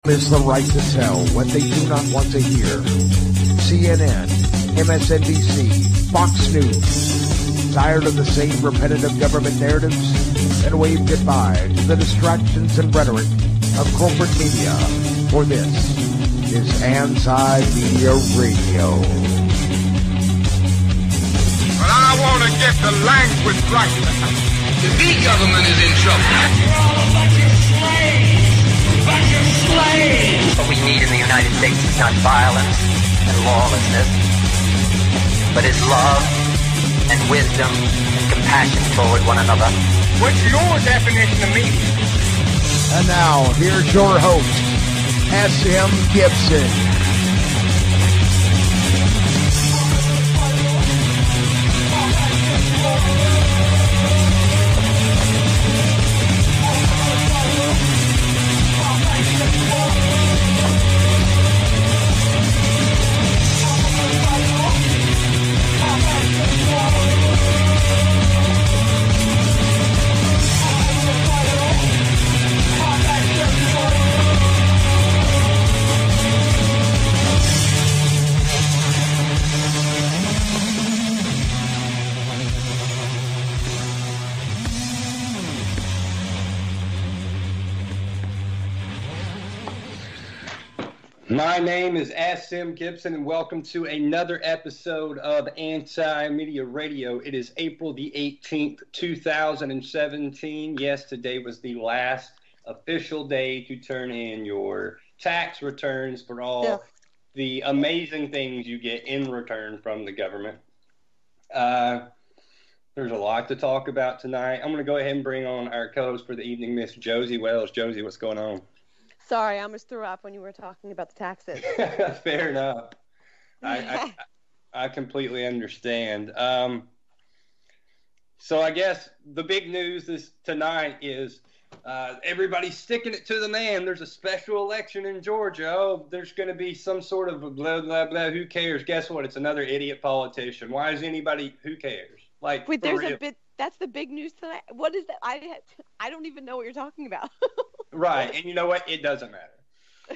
is the right to tell what they do not want to hear. CNN, MSNBC, Fox News. Tired of the same repetitive government narratives? Then wave goodbye to the distractions and rhetoric of corporate media. For this is Anti-Media Radio. But I want to get the language right. The big government is in trouble. You're all a bunch of slaves! A bunch of slaves! What we need in the United States is not violence and lawlessness, but is love and wisdom and compassion toward one another. What's your definition of media? And now, here's your host, S.M. Gibson. My name is S.M. Gibson, and welcome to another episode of Anti-Media Radio. It is April the 18th, 2017. Yes, today was the last official day to turn in your tax returns for all the amazing things you get in return from the government. There's a lot to talk about tonight. I'm going to go ahead and bring on our co-host for the evening, Miss Josie Wells. Josie, what's going on? Sorry, I almost threw up when you were talking about the taxes. Fair enough. I completely understand. So I guess the big news tonight is everybody's sticking it to the man. There's a special election in Georgia. Oh, there's going to be some sort of blah, blah, blah. Who cares? Guess what? It's another idiot politician. Why is anybody? Who cares? Like, wait, there's a bit. That's the big news tonight. What is that? I don't even know what you're talking about. Right, and you know what? It doesn't matter.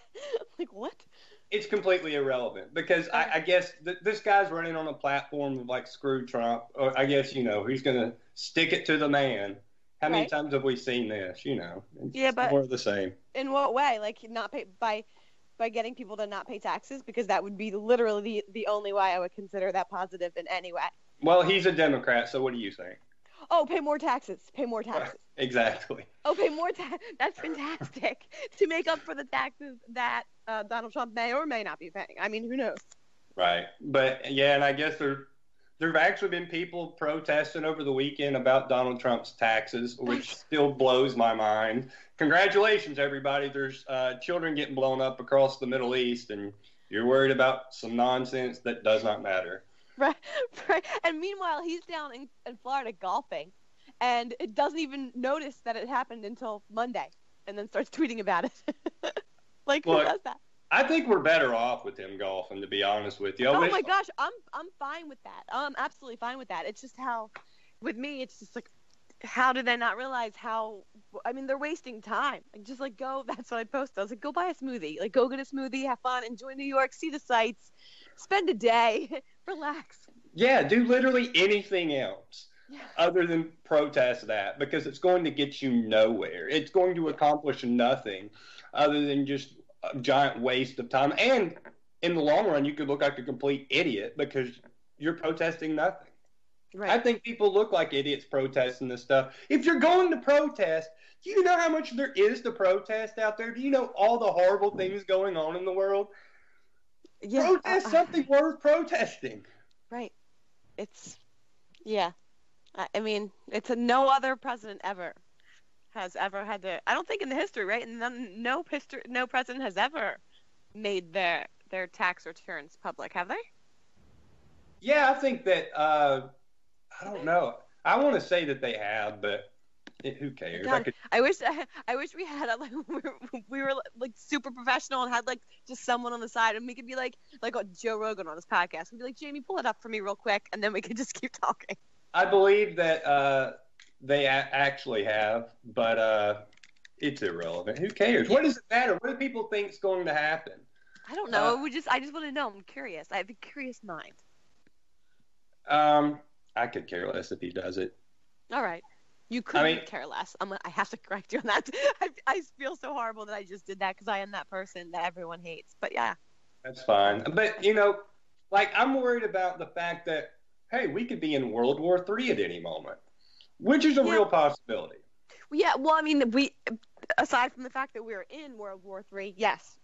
Like what? It's completely irrelevant because I guess this guy's running on a platform of like screw Trump. Or I guess, you know, he's going to stick it to the man. How many times have we seen this? You know, it's but more of the same. In what way? Like not pay by getting people to not pay taxes, because that would be literally the only way I would consider that positive in any way. Well, he's a Democrat, so what do you think? Oh, pay more taxes. Pay more taxes. Exactly. Oh, pay more taxes. That's fantastic. To make up for the taxes that Donald Trump may or may not be paying. I mean, who knows? Right. But, yeah, and I guess there have actually been people protesting over the weekend about Donald Trump's taxes, which still blows my mind. Congratulations, everybody. There's children getting blown up across the Middle East, and you're worried about some nonsense that does not matter. Right. And meanwhile, he's down in Florida golfing, and it doesn't even notice that it happened until Monday, and then starts tweeting about it. Like, who does that? I think we're better off with him golfing, to be honest with you. Oh my gosh, I'm fine with that. I'm absolutely fine with that. It's just how, with me, it's just like, how do they not realize how? I mean, they're wasting time. Like, just like go. That's what I posted. I was like, go buy a smoothie. Like, go get a smoothie, have fun, enjoy New York, see the sights, spend a day, relax. Yeah, do literally anything else other than protest that, because it's going to get you nowhere. It's going to accomplish nothing other than just a giant waste of time. And in the long run, you could look like a complete idiot because you're protesting nothing. Right. I think people look like idiots protesting this stuff. If you're going to protest, do you know how much there is to protest out there? Do you know all the horrible things going on in the world? Yeah, protest something worth protesting. Right. I mean, it's no other president has ever had to. I don't think in the history, right? And no president has ever made their tax returns public, have they? Yeah, I think that. I don't know. I want to say that they have, but who cares? God, I wish we had we were like super professional and had like just someone on the side, and we could be like Joe Rogan on his podcast. We'd be like, Jamie, pull it up for me real quick, and then we could just keep talking. I believe that they actually have, but It's irrelevant. Who cares? What does it matter? What do people think is going to happen? I don't know. I just want to know. I'm curious. I have a curious mind. I could care less if he does it. All right. You couldn't care less. I have to correct you on that. I feel so horrible that I just did that because I am that person that everyone hates. But yeah. That's fine. But, you know, like, I'm worried about the fact that, hey, we could be in World War III at any moment, which is a real possibility. Yeah, well, I mean, aside from the fact that we're in World War III, yes,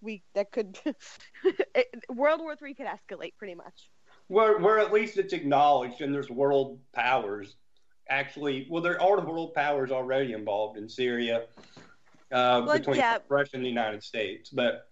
World War III could escalate pretty much. Where at least it's acknowledged and there's world powers. Actually, well, there are world powers already involved in Syria between Russia and the United States. But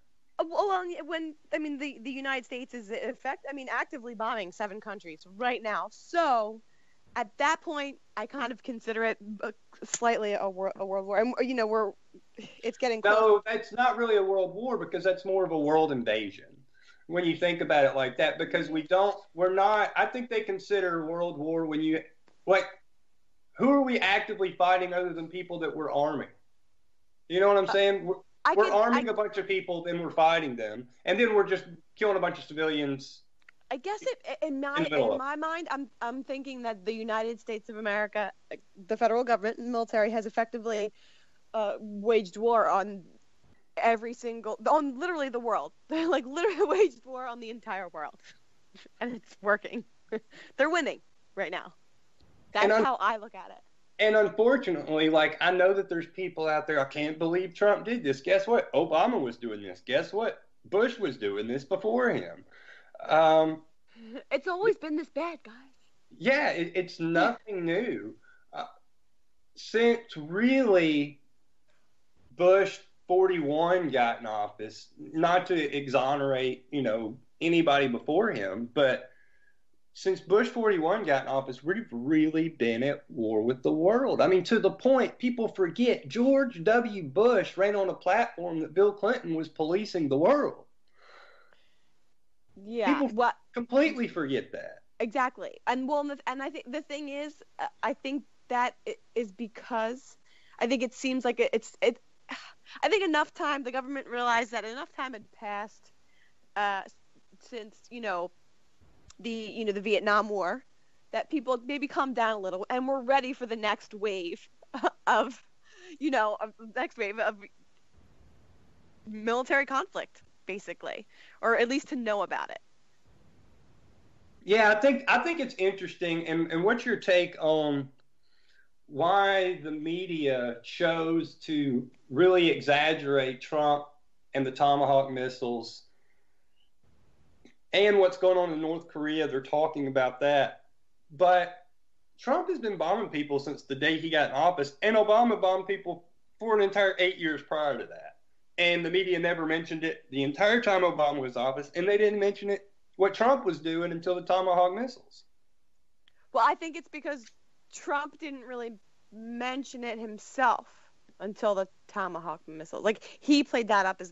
the United States is actively bombing 7 countries right now. So at that point, I kind of consider it slightly a world war. And, you know, it's getting close. No, that's not really a world war because that's more of a world invasion when you think about it like that. Because I think they consider world war when you who are we actively fighting other than people that we're arming? You know what I'm saying? We're arming a bunch of people, then we're fighting them, and then we're just killing a bunch of civilians. I guess in my mind, I'm thinking that the United States of America, the federal government and military, has effectively waged war on on literally the world. They literally waged war on the entire world, and it's working. They're winning right now. That's how I look at it. And unfortunately, I know that there's people out there, I can't believe Trump did this. Guess what? Obama was doing this. Guess what? Bush was doing this before him. It's always been this bad, guys. Yeah, it's nothing new. Since really Bush 41 got in office, not to exonerate, anybody before him, but since Bush 41 got in office, we've really been at war with the world. I mean, to the point people forget George W. Bush ran on a platform that Bill Clinton was policing the world. Yeah, people completely forget that. Exactly, and I think the thing is, I think that it is because I think it seems like it's. I think the government realized that enough time had passed since the Vietnam War, that people maybe calm down a little and we're ready for the next wave of military conflict, basically, or at least to know about it. Yeah, I think it's interesting. And what's your take on why the media chose to really exaggerate Trump and the Tomahawk missiles? And what's going on in North Korea, they're talking about that. But Trump has been bombing people since the day he got in office, and Obama bombed people for an entire 8 years prior to that. And the media never mentioned it the entire time Obama was in office, and they didn't mention it, what Trump was doing, until the Tomahawk missiles. Well, I think it's because Trump didn't really mention it himself until the Tomahawk missiles. He played that up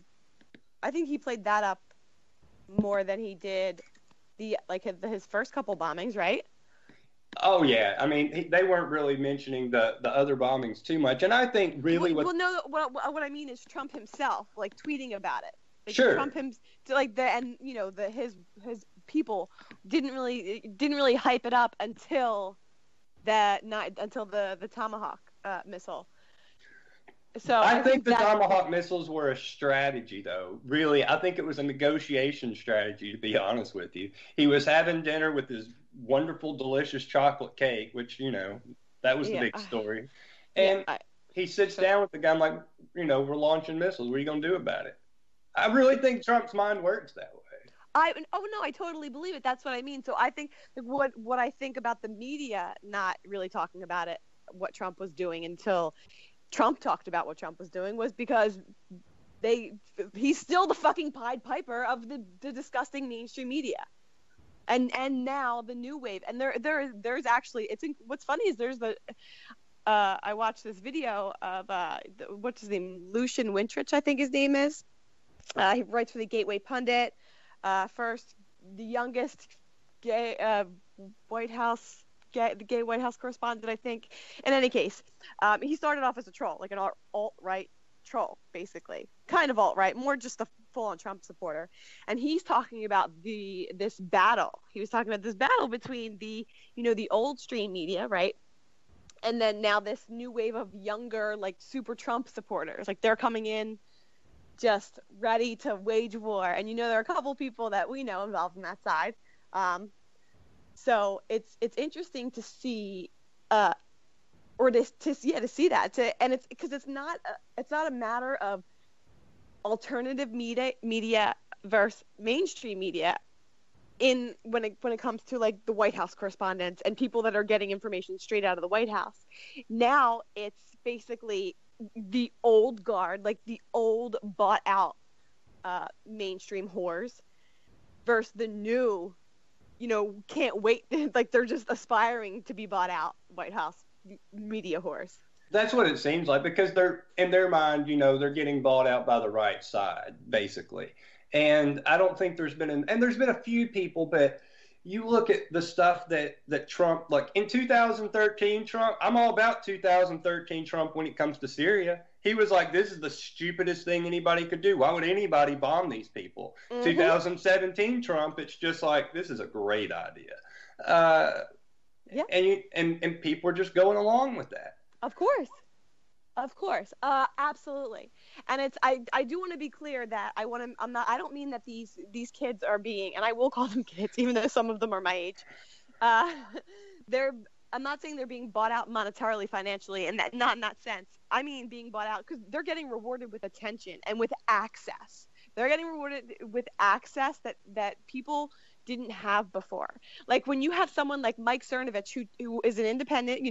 more than he did his first couple bombings, right? Oh yeah, I mean they weren't really mentioning the other bombings too much, and I think really what I mean is Trump himself tweeting about it. Sure. Trump his people didn't really hype it up until the Tomahawk missile. So I think the Tomahawk missiles were a strategy, though. Really, I think it was a negotiation strategy, to be honest with you. He was having dinner with his wonderful, delicious chocolate cake, which, that was the big story. And he sits down with the guy, like, we're launching missiles. What are you going to do about it? I really think Trump's mind works that way. I totally believe it. That's what I mean. So I think what I think about the media not really talking about it, what Trump was doing until Trump talked about what Trump was doing, was because he's still the fucking Pied Piper of the disgusting mainstream media, and now the new wave. And there's actually what's funny is there's I watched this video of what's his name, Lucian Wintrich, I think his name is. He writes for the Gateway Pundit. First, the youngest gay White House. The gay White House correspondent, I think. In any case, he started off as a troll, like an alt-right troll, basically, kind of alt-right, more just a full-on Trump supporter, and he's talking about this battle. He was talking about this battle between the old stream media, right, and then now this new wave of younger, like, super Trump supporters, like they're coming in just ready to wage war, and there are a couple people that we know involved in that side. So it's interesting to see, to see that, and it's because it's not a matter of alternative media versus mainstream media when it comes to, like, the White House correspondents and people that are getting information straight out of the White House. Now it's basically the old guard, like the old bought out mainstream whores versus the new, can't wait, like they're just aspiring to be bought out White House media whores. That's what it seems like, because they're, in their mind, they're getting bought out by the right side, basically. And I don't think there's been a few people, but you look at the stuff that Trump, like in 2013, Trump, I'm all about 2013 Trump when it comes to Syria. He was like, this is the stupidest thing anybody could do. Why would anybody bomb these people? Mm-hmm. 2017 Trump, it's just like, this is a great idea. Yeah. And people are just going along with that. Of course. Absolutely. And I do want to be clear that I don't mean that these kids are being, and I will call them kids, even though some of them are my age. I'm not saying they're being bought out monetarily, financially, and that, not in that sense. I mean being bought out because they're getting rewarded with attention and with access. They're getting rewarded with access that people didn't have before. Like when you have someone like Mike Cernovich, who is an independent,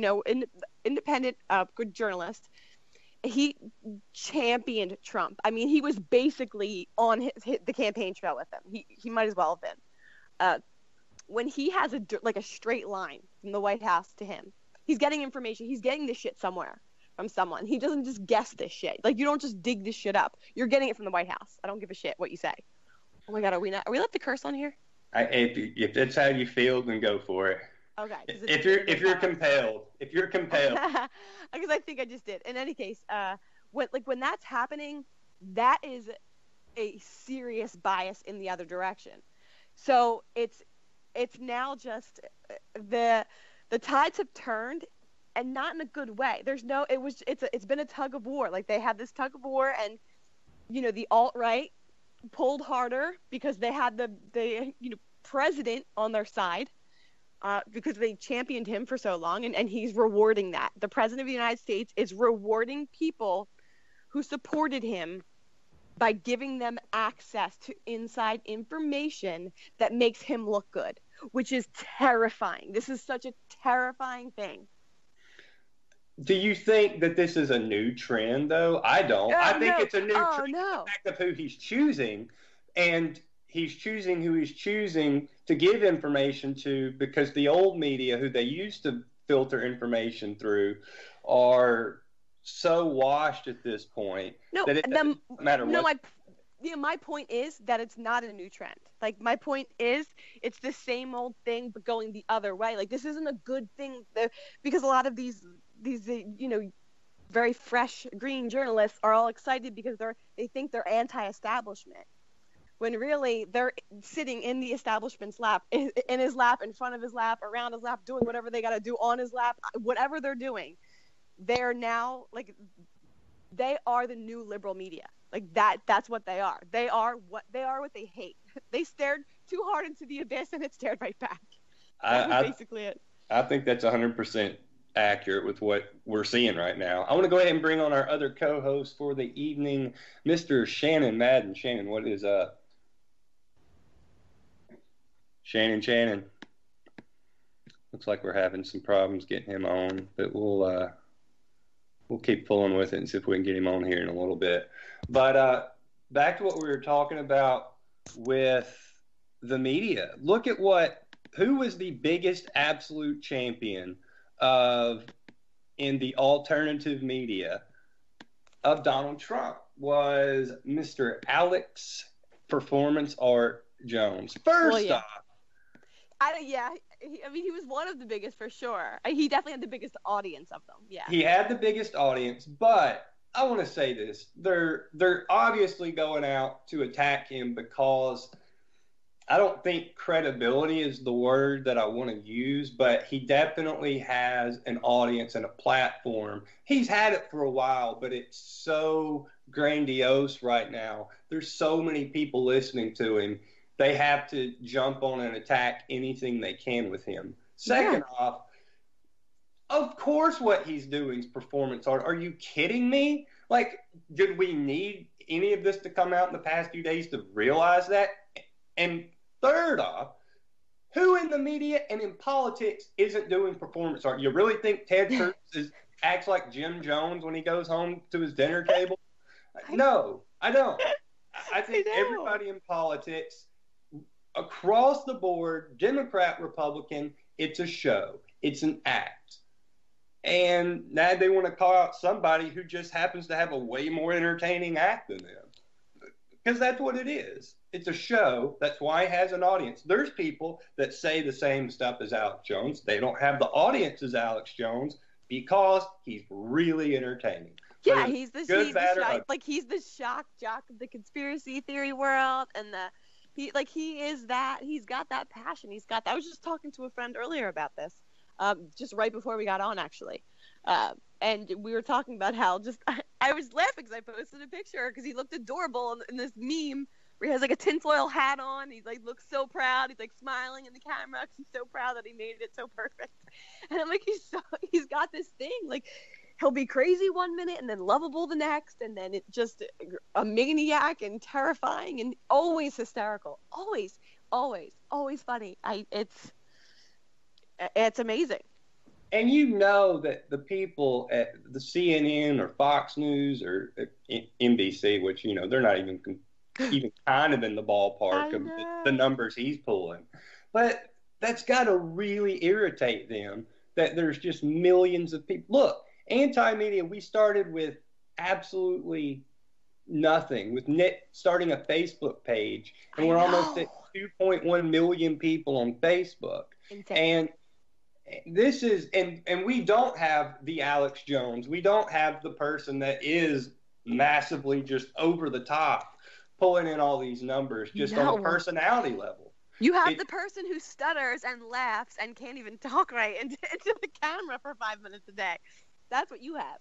good journalist. He championed Trump. I mean, he was basically on the campaign trail with him. He might as well have been. When he has a straight line from the White House to him, he's getting information. He's getting this shit somewhere from someone. He doesn't just guess this shit. Like, you don't just dig this shit up. You're getting it from the White House. I don't give a shit what you say. Oh my God, are we allowed to curse on here? If that's how you feel, then go for it. Okay. If you're compelled. Because I think I just did. In any case, when that's happening, that is a serious bias in the other direction. So it's now just the tides have turned, and not in a good way. It's been a tug of war. Like, they had this tug of war, and the alt-right pulled harder because they had the president on their side. Because they championed him for so long, and he's rewarding that. The president of the United States is rewarding people who supported him by giving them access to inside information that makes him look good, which is terrifying. This is such a terrifying thing. Do you think that this is a new trend, though? I don't. I think it's a new trend. No. The fact of who he's choosing, and he's choosing who he's choosing to give information to, because the old media, who they used to filter information through, are so washed at this point that it doesn't matter what. My point is that it's not a new trend. Like, my point is it's the same old thing, but going the other way. Like, this isn't a good thing, because a lot of these very fresh green journalists are all excited because they think they're anti-establishment, when really they're sitting in the establishment's lap, in his lap, in front of his lap, around his lap, doing whatever they got to do on his lap, whatever they're doing. They're now, like, they are the new liberal media. Like, that's what they are. They are what they hate. They stared too hard into the abyss, and it stared right back. That's basically it. I think that's 100% accurate with what we're seeing right now. I want to go ahead and bring on our other co-host for the evening, Mr. Shannon Madden. Shannon, what is up? Shannon. Looks like we're having some problems getting him on, but we'll keep pulling with it and see if we can get him on here in a little bit. But back to what we were talking about with the media. Look at who was the biggest absolute champion in the alternative media of Donald Trump was Mr. Alex Performance Art Jones. First off, he was one of the biggest for sure. He definitely had the biggest audience of them. Yeah. He had the biggest audience, but I want to say this. They're obviously going out to attack him because I don't think credibility is the word that I want to use, but he definitely has an audience and a platform. He's had it for a while, but it's so grandiose right now. There's so many people listening to him. They have to jump on and attack anything they can with him. Second off, of course what he's doing is performance art. Are you kidding me? Like, did we need any of this to come out in the past few days to realize that? And third off, who in the media and in politics isn't doing performance art? You really think Ted Cruz acts like Jim Jones when he goes home to his dinner table? No, I don't. I think everybody in politics, across the board, Democrat, Republican, it's a show. It's an act. And now they want to call out somebody who just happens to have a way more entertaining act than them. Because that's what it is. It's a show. That's why it has an audience. There's people that say the same stuff as Alex Jones. They don't have the audience as Alex Jones because he's really entertaining. Yeah, he's the shock jock of the conspiracy theory world, and he is that. He's got that passion. He's got that. I was just talking to a friend earlier about this, just right before we got on, actually. And we were talking about how I was laughing because I posted a picture because he looked adorable in this meme where he has like a tinfoil hat on. He's like looks so proud. He's like smiling in the camera because he's so proud that he made it so perfect. And I'm like, he's got this thing. Like, he'll be crazy one minute and then lovable the next, and then it just a maniac and terrifying and always hysterical. Always funny. It's amazing. And you know that the people at the CNN or Fox News or NBC, which, you know, they're not even kind of in the ballpark of the numbers he's pulling. But that's got to really irritate them that there's just millions of people. Look, anti-media, we started with absolutely nothing, with Nick starting a Facebook page, and we're almost at 2.1 million people on Facebook. Insane. And this is, and we don't have the Alex Jones. We don't have the person that is massively just over the top, pulling in all these numbers just on a personality level. You have the person who stutters and laughs and can't even talk right into the camera for 5 minutes a day. That's what you have.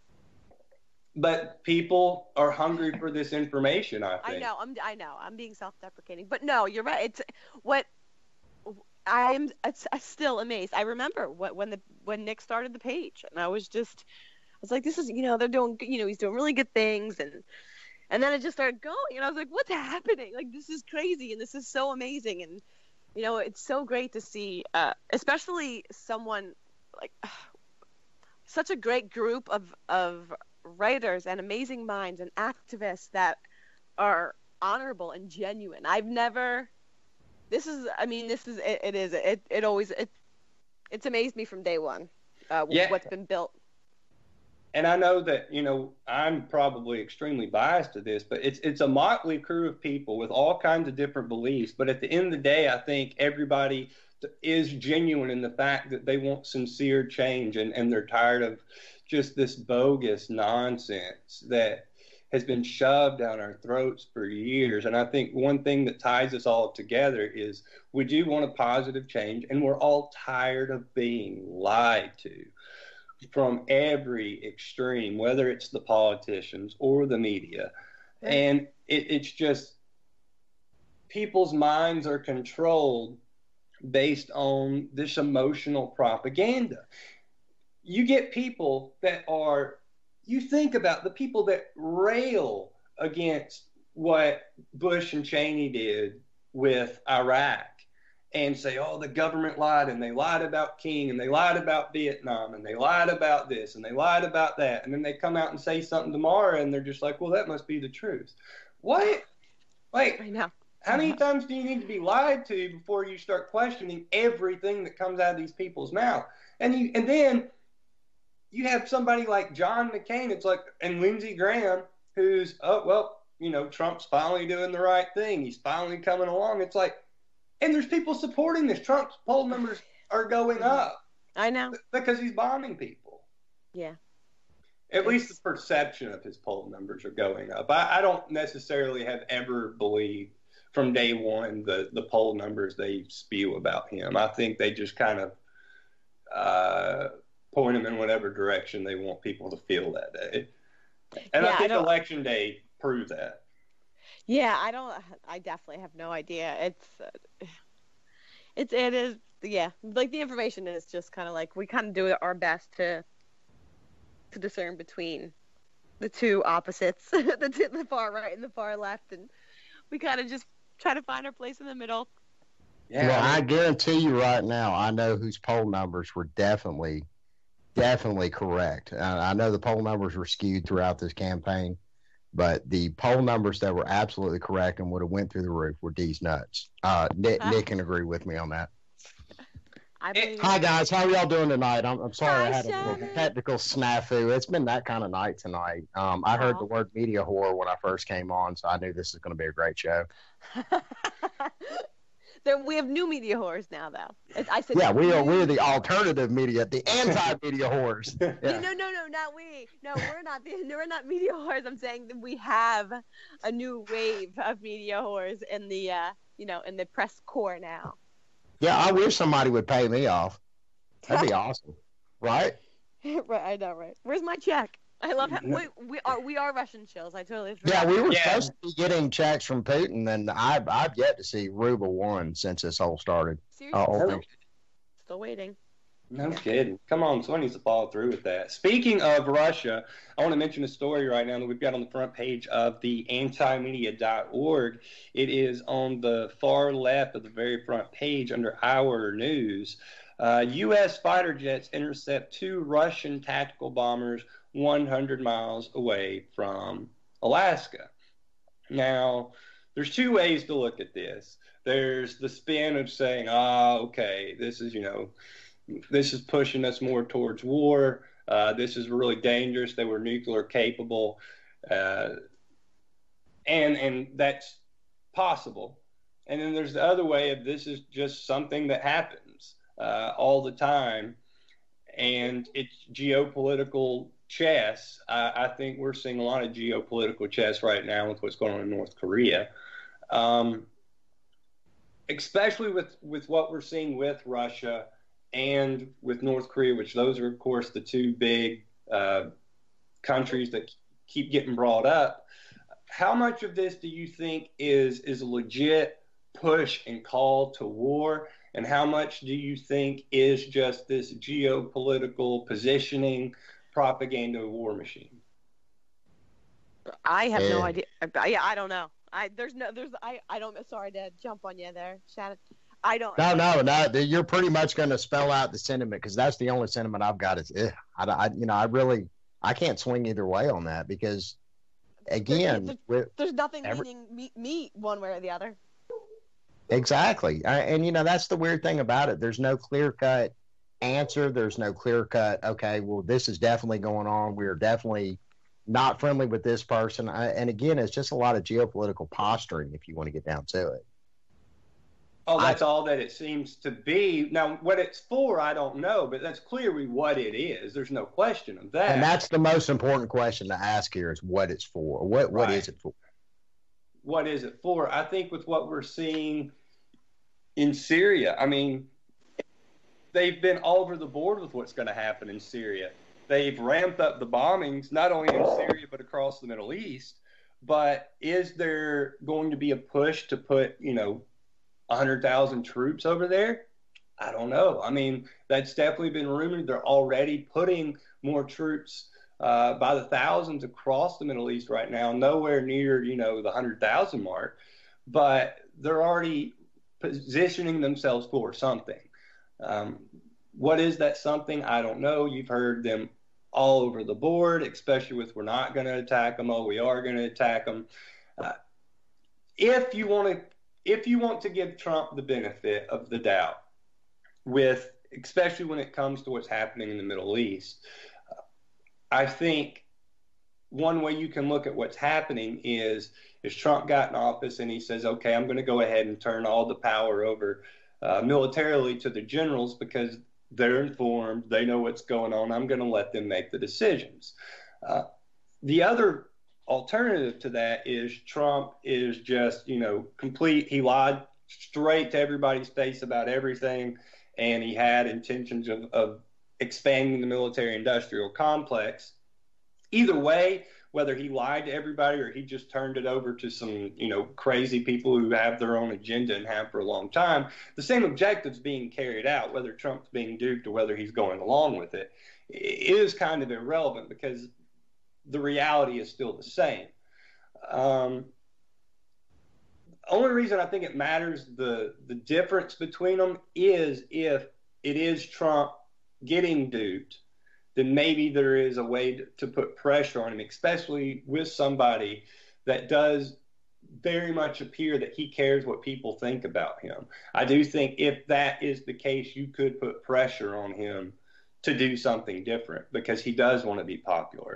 But people are hungry for this information, I think. I know. I'm being self-deprecating. But no, you're right. It's what I'm still amazed. I remember when Nick started the page, and I was like, this is, they're doing, he's doing really good things, and then it just started going, and I was like, what's happening? Like, this is crazy, and this is so amazing, and it's so great to see, especially someone like such a great group of writers and amazing minds and activists that are honorable and genuine. It's amazed me from day one, what's been built. And I know that, I'm probably extremely biased to this, but it's a motley crew of people with all kinds of different beliefs. But at the end of the day, I think everybody is genuine in the fact that they want sincere change, and they're tired of just this bogus nonsense that has been shoved down our throats for years. And I think one thing that ties us all together is we do want a positive change, and we're all tired of being lied to from every extreme, whether it's the politicians or the media. Right. And it's just people's minds are controlled based on this emotional propaganda. You get people that you think about the people that rail against what Bush and Cheney did with Iraq and say, oh, the government lied, and they lied about King, and they lied about Vietnam, and they lied about this, and they lied about that. And then they come out and say something tomorrow, and they're just like, well, that must be the truth. What? Like, I know. How many times do you need to be lied to before you start questioning everything that comes out of these people's mouth? And then you have somebody like John McCain, and Lindsey Graham, who's, Trump's finally doing the right thing. He's finally coming along. It's like, and there's people supporting this. Trump's poll numbers are going up. I know. Because he's bombing people. Yeah. At least the perception of his poll numbers are going up. I don't necessarily have ever believed from day one the poll numbers they spew about him. I think they just kind of point him in whatever direction they want people to feel that day. And I think election day proved that. Yeah, I definitely have no idea. It is, yeah, like the information is just kind of like, we kind of do our best to discern between the two opposites, the far right and the far left, and we kind of just try to find our place in the middle. Yeah, well, I guarantee you right now, I know whose poll numbers were definitely correct. I know the poll numbers were skewed throughout this campaign, but the poll numbers that were absolutely correct and would have went through the roof were D's nuts. Nick can agree with me on that. Hi guys, how are y'all doing tonight? I'm sorry, I had a little technical snafu. It's been that kind of night tonight. I heard the word media whore when I first came on, so I knew this is going to be a great show. We have new media whores now, though. I said we're the alternative media, the anti-media whores. Yeah. No, not we. No, we're not media whores. I'm saying that we have a new wave of media whores in the in the press corps now. Yeah, I wish somebody would pay me off. That'd be awesome, right? Right, I know, right? Where's my check? I love how we are Russian chills. I totally forgot. Yeah, we were supposed to be getting checks from Putin, and I've yet to see ruble one since this whole started. Seriously, still waiting. No kidding. Come on, someone needs to follow through with that. Speaking of Russia, I want to mention a story right now that we've got on the front page of the antimedia.org. It is on the far left of the very front page under Our News. U.S. fighter jets intercept 2 Russian tactical bombers 100 miles away from Alaska. Now, there's 2 ways to look at this. There's the spin of saying, okay, this is pushing us more towards war. This is really dangerous. They were nuclear capable. And that's possible. And then there's the other way of this is just something that happens all the time. And it's geopolitical chess. I think we're seeing a lot of geopolitical chess right now with what's going on in North Korea. Especially with what we're seeing with Russia and with North Korea, which those are, of course, the 2 big countries that keep getting brought up. How much of this do you think is a legit push and call to war? And how much do you think is just this geopolitical positioning propaganda war machine? I have no idea. I don't know. I don't. Sorry to jump on you there, Shannon. I don't. No. You're pretty much going to spell out the sentiment, because that's the only sentiment I've got is, I can't swing either way on that, because again, there's nothing leaning me one way or the other. Exactly. And that's the weird thing about it. There's no clear-cut answer. There's no clear-cut, okay, well, this is definitely going on. We're definitely not friendly with this person. And again, it's just a lot of geopolitical posturing, if you want to get down to it. Oh, that's all that it seems to be. Now, what it's for, I don't know, but that's clearly what it is. There's no question of that. And that's the most important question to ask here, is what it's for. What is it for? What is it for? I think with what we're seeing in Syria, I mean, they've been all over the board with what's going to happen in Syria. They've ramped up the bombings, not only in Syria, but across the Middle East. But is there going to be a push to put, 100,000 troops over there? I don't know. I mean, that's definitely been rumored. They're already putting more troops by the thousands across the Middle East right now, nowhere near, the 100,000 mark. But they're already positioning themselves for something. What is that something? I don't know. You've heard them all over the board, especially with we're not going to attack them. Oh, we are going to attack them. If you want to give Trump the benefit of the doubt, especially when it comes to what's happening in the Middle East, I think one way you can look at what's happening is Trump got in office and he says, okay, I'm going to go ahead and turn all the power over militarily to the generals because they're informed, they know what's going on, I'm going to let them make the decisions. The other alternative to that is Trump is just, complete. He lied straight to everybody's face about everything, and he had intentions of expanding the military-industrial complex. Either way, whether he lied to everybody or he just turned it over to some, crazy people who have their own agenda and have for a long time, the same objective's being carried out, whether Trump's being duped or whether he's going along with it, is kind of irrelevant because the reality is still the same. Only reason I think it matters, the difference between them, is if it is Trump getting duped, then maybe there is a way to put pressure on him, especially with somebody that does very much appear that he cares what people think about him. I do think if that is the case, you could put pressure on him to do something different because he does want to be popular.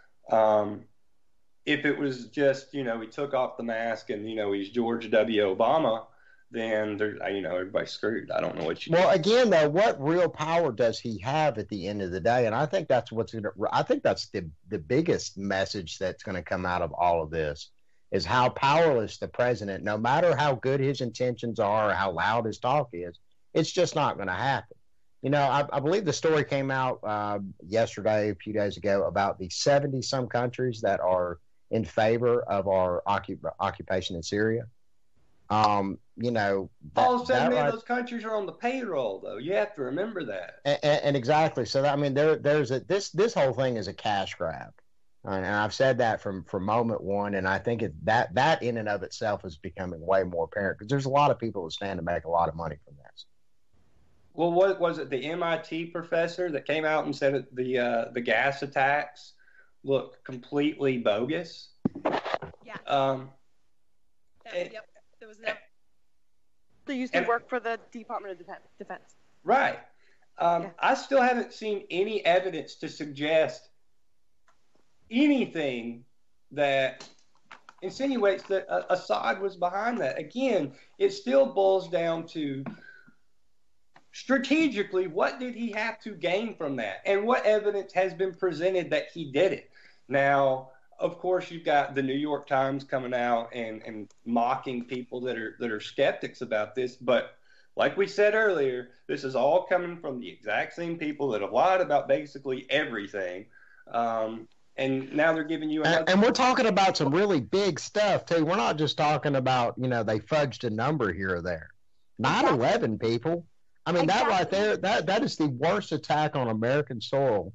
If it was just, he took off the mask and, he's George W. Obama, then everybody's screwed. I don't know what you do. Well, again, though, what real power does he have at the end of the day? And I think that's the biggest message that's going to come out of all of this is how powerless the president, no matter how good his intentions are or how loud his talk is, it's just not going to happen. I believe the story came out yesterday, a few days ago, about the 70-some countries that are in favor of our occupation in Syria. All 70 of those countries are on the payroll, though. You have to remember that. And exactly. So, this whole thing is a cash grab. And I've said that from moment one, and I think that in and of itself is becoming way more apparent because there's a lot of people that stand to make a lot of money from this. Well, what was it? The MIT professor that came out and said that the gas attacks looked completely bogus. Yeah. Yep. There was no. They used to work for the Department of Defense. Right. I still haven't seen any evidence to suggest anything that insinuates that Assad was behind that. Again, it still boils down to strategically, what did he have to gain from that? And what evidence has been presented that he did it? Now, of course, you've got the New York Times coming out and mocking people that are skeptics about this. But like we said earlier, this is all coming from the exact same people that have lied about basically everything. And now they're giving you another. And we're talking about some really big stuff, too. We're not just talking about, they fudged a number here or there. 9/11, people. I mean, that right there, that is the worst attack on American soil.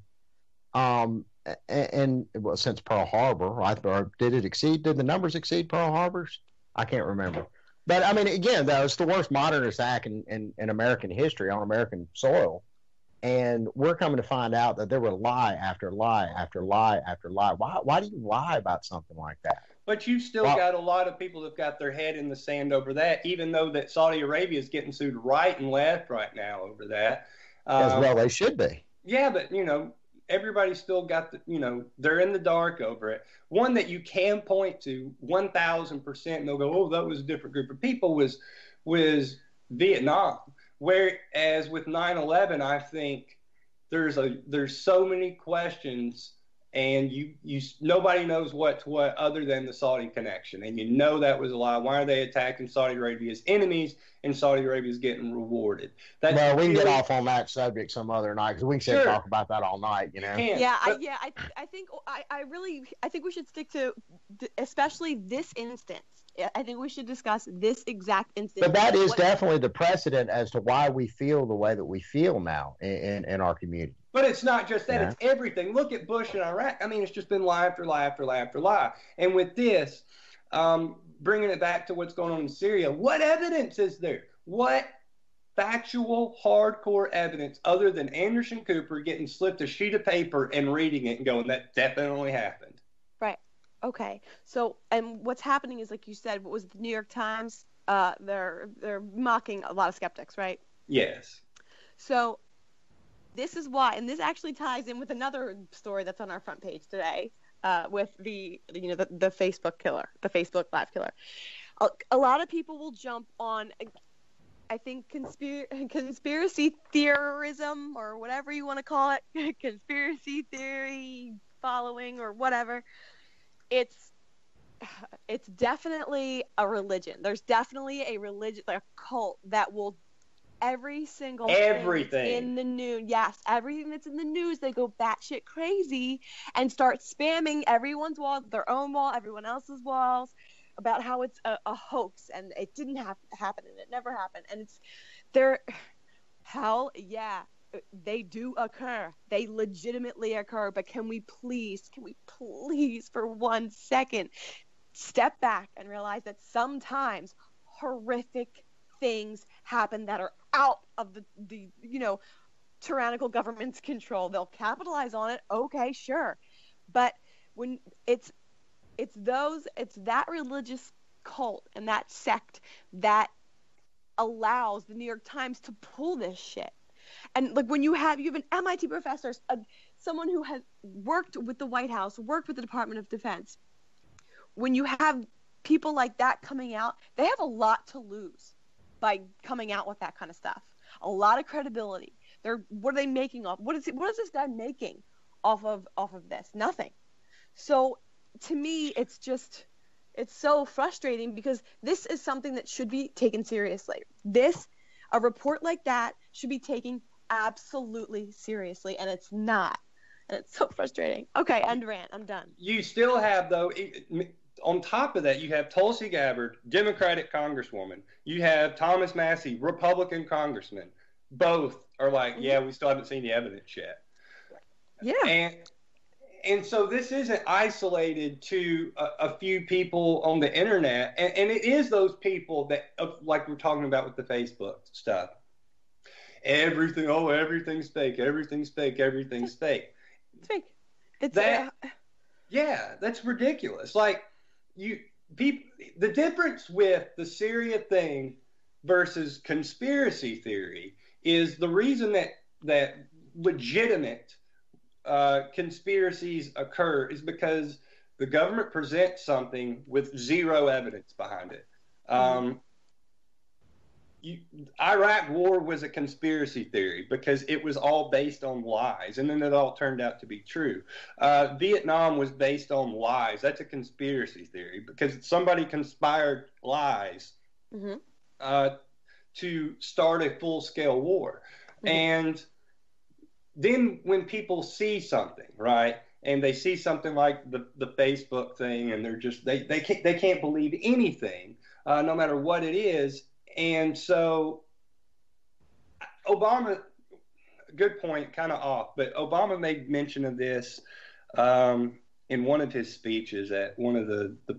And well, since Pearl Harbor, right? Or did the numbers exceed Pearl Harbor's? I can't remember. But I mean, again, though, it's the worst modern attack in American history on American soil. And we're coming to find out that there were lie after lie after lie after lie. Why do you lie about something like that? But you've still got a lot of people that've got their head in the sand over that, even though that Saudi Arabia is getting sued right and left right now over that. As well they should be. Yeah, but, everybody's still got they're in the dark over it. One that you can point to 1,000%, and they'll go, oh, that was a different group of people, was Vietnam. Whereas with 9/11, I think there's so many questions, and you nobody knows what's what other than the Saudi connection, and that was a lie. Why are they attacking Saudi Arabia's enemies, and Saudi Arabia's getting rewarded? We can get off on that subject some other night because we can sit and talk about that all night. I think we should stick to especially this instance. I think we should discuss this exact instance. But that is definitely the precedent as to why we feel the way that we feel now in our community. But it's not just that. It's everything. Look at Bush and Iraq. I mean, it's just been lie after lie after lie after lie. And with this, bringing it back to what's going on in Syria, what evidence is there? What factual, hardcore evidence other than Anderson Cooper getting slipped a sheet of paper and reading it and going, that definitely happened? Right. Okay. So, and what's happening is, like you said, what was the New York Times? They're mocking a lot of skeptics, right? Yes. So this is why, and this actually ties in with another story that's on our front page today, with the Facebook killer, the Facebook Live killer. A lot of people will jump on, I think, conspiracy theorism, or whatever you want to call it, conspiracy theory following or whatever. It's definitely a religion. There's definitely a religion, like a cult that will every single thing that's in the news. Yes, everything that's in the news, they go batshit crazy and start spamming everyone's wall, their own wall, everyone else's walls, about how it's a hoax and it didn't happen and it never happened. And hell yeah, they do occur. They legitimately occur. But can we please for 1 second step back and realize that sometimes horrific things happen that are out of the tyrannical government's control. They'll capitalize on it. Okay, sure. But when it's that religious cult and that sect that allows the New York Times to pull this shit. And like when you have an MIT professor, someone who has worked with the White House, worked with the Department of Defense, when you have people like that coming out, they have a lot to lose by coming out with that kind of stuff. A lot of credibility. What are they making off? What is this guy making off of this? Nothing. So to me, it's so frustrating because this is something that should be taken seriously. A report like that should be taken absolutely seriously, and it's not. And it's so frustrating. Okay, end rant. I'm done. You still have, though, on top of that, you have Tulsi Gabbard, Democratic Congresswoman. You have Thomas Massie, Republican Congressman. Both are like, yeah, we still haven't seen the evidence yet. Yeah. And so this isn't isolated to a few people on the internet. And it is those people that, like we're talking about with the Facebook stuff. Everything's fake. Everything's fake. Everything's fake. It's fake. Yeah, that's ridiculous. Like, the difference with the Syria thing versus conspiracy theory is the reason that legitimate conspiracies occur is because the government presents something with zero evidence behind it. Iraq war was a conspiracy theory because it was all based on lies, and then it all turned out to be true. Vietnam was based on lies. That's a conspiracy theory because somebody conspired lies to start a full-scale war. And then when people see something, right, and they see something like the Facebook thing, and they're just they can't believe anything, no matter what it is. And so Obama, good point, kind of off, but Obama made mention of this in one of his speeches at one of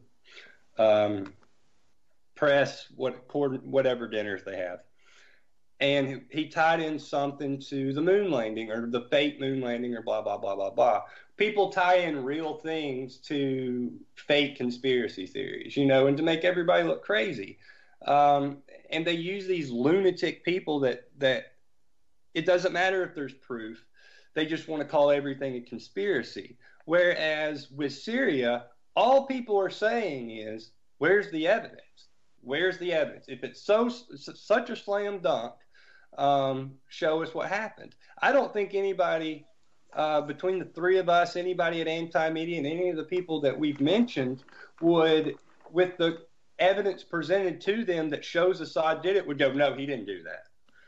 the press, whatever dinners they have. And he tied in something to the moon landing or the fake moon landing or blah, blah, blah, blah, blah. People tie in real things to fake conspiracy theories, and to make everybody look crazy. And they use these lunatic people that it doesn't matter if there's proof. They just want to call everything a conspiracy. Whereas with Syria, all people are saying is, where's the evidence? Where's the evidence? If it's such a slam dunk, show us what happened. I don't think anybody, between the three of us, anybody at Anti-Media and any of the people that we've mentioned would, with the evidence presented to them that shows Assad did it, would go, no, he didn't do that.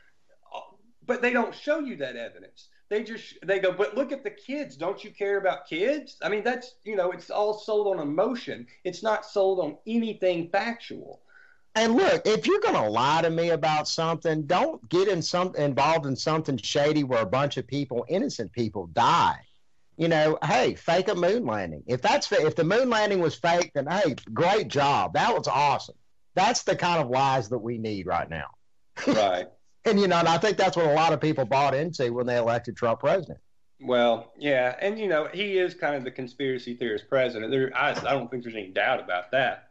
But they don't show you that evidence. They go, but look at the kids. Don't you care about kids? I mean, that's, it's all sold on emotion. It's not sold on anything factual. And look, if you're going to lie to me about something, don't get involved in something shady where a bunch of people, innocent people, die. Hey, fake a moon landing. If the moon landing was fake, then hey, great job. That was awesome. That's the kind of lies that we need right now. Right. And and I think that's what a lot of people bought into when they elected Trump president. Well, yeah, and he is kind of the conspiracy theorist president. I don't think there's any doubt about that.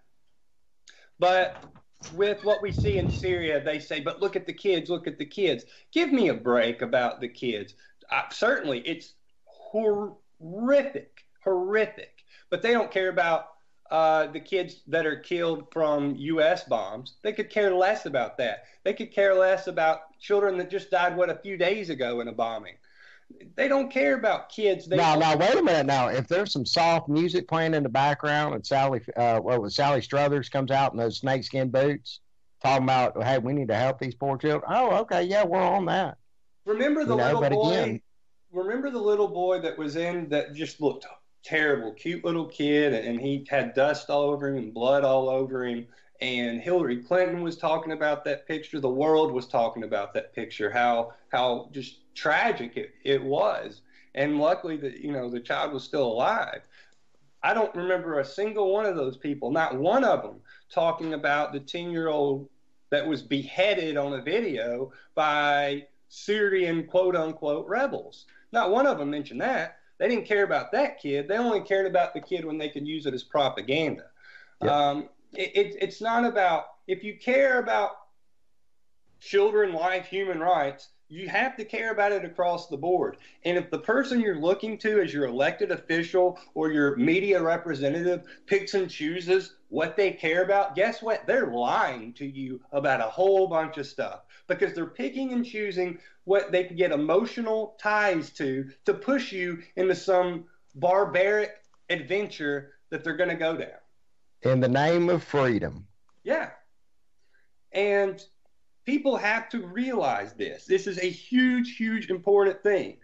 But with what we see in Syria, they say, but look at the kids, look at the kids. Give me a break about the kids. Certainly, it's horrific, but they don't care about the kids that are killed from U.S. bombs. They could care less about that. They could care less about children that just died, a few days ago in a bombing. They don't care about kids. Now, wait a minute. Now, if there's some soft music playing in the background and Sally Struthers comes out in those snakeskin boots talking about, hey, we need to help these poor children. Oh, okay, yeah, we're on that. Remember the little boy? Remember the little boy that was in that just looked terrible, cute little kid, and he had dust all over him and blood all over him. And Hillary Clinton was talking about that picture. The world was talking about that picture. How just tragic it was. And luckily the child was still alive. I don't remember a single one of those people, not one of them, talking about the 10-year-old that was beheaded on a video by Syrian quote-unquote rebels. Not one of them mentioned that. They didn't care about that kid. They only cared about the kid when they could use it as propaganda. Yep. It's not about, if you care about children, life, human rights, you have to care about it across the board. And if the person you're looking to as your elected official or your media representative picks and chooses what they care about, guess what? They're lying to you about a whole bunch of stuff because they're picking and choosing what they can get emotional ties to push you into some barbaric adventure that they're going to go down. In the name of freedom. Yeah. And people have to realize this. This is a huge, huge, important thing.